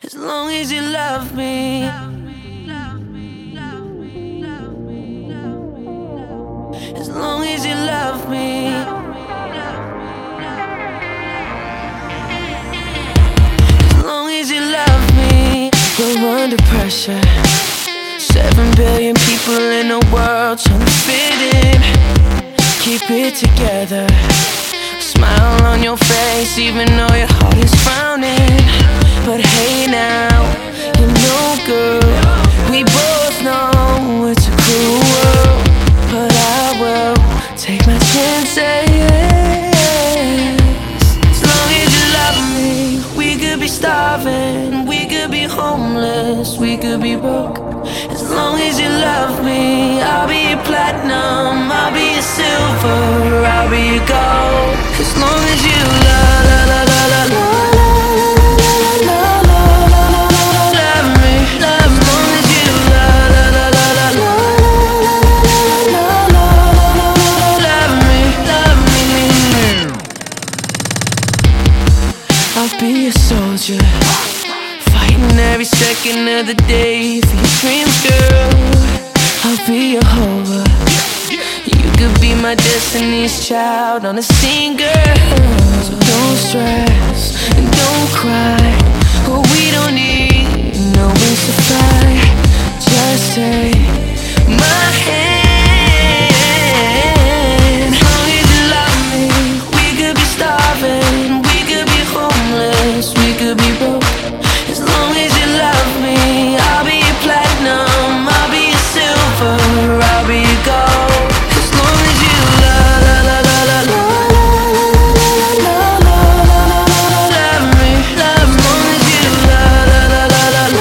as long as you love me. As long as you love me. As long as you love me. We're under pressure. 7 billion people in the world trying to fit in. Keep it together. Smile on your face even though your heart is frowning. But hey now, you know girl, we both know it's a cruel world, but I will take my chances. As long as you love me, we could be starving, we could be homeless, we could be broke. As long as you love me, I'll be your platinum, I'll be your silver, I'll be your gold. As long as you love, love, love, love, love, love. I'll be a soldier, fighting every second of the day for your dreams, girl. I'll be your Jehovah. You could be my destiny's child on a scene, girl. So don't stress and don't cry. Oh, we don't need no wings to fly. Just take my hand. As long as you love me, we could be starving, we could be homeless, we could be broke. As long as you love me, I'll be your platinum, I'll be your silver, I'll be your gold. As long as you love, love, love, love, love, love me, love. As long as you love, love, love, love,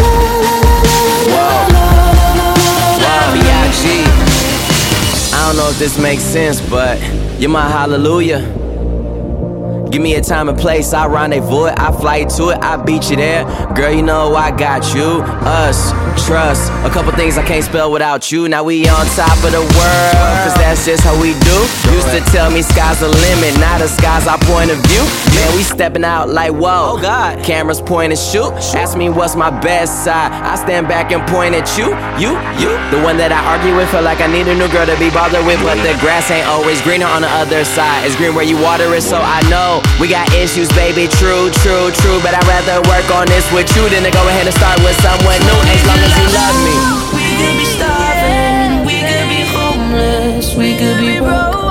Whoa, B.I.G. I don't know if this makes sense, but you're my hallelujah. Give me a time and place, I rendezvous it, I fly to it, I beat you there. Girl, you know I got you, us, trust. A couple things I can't spell without you. Now we on top of the world, cause that's just how we do. Used to tell me sky's the limit, now the sky's our point of view. Man, we stepping out like whoa, cameras point and shoot. Ask me what's my best side, I stand back and point at you. The one that I argue with, feel like I need a new girl to be bothered with. But the grass ain't always greener on the other side. It's green where you water it, so I know we got issues, baby, true. But I'd rather work on this with you than to go ahead and start with someone new. As long as you love me. we could be starving, we could be homeless, we could be broke.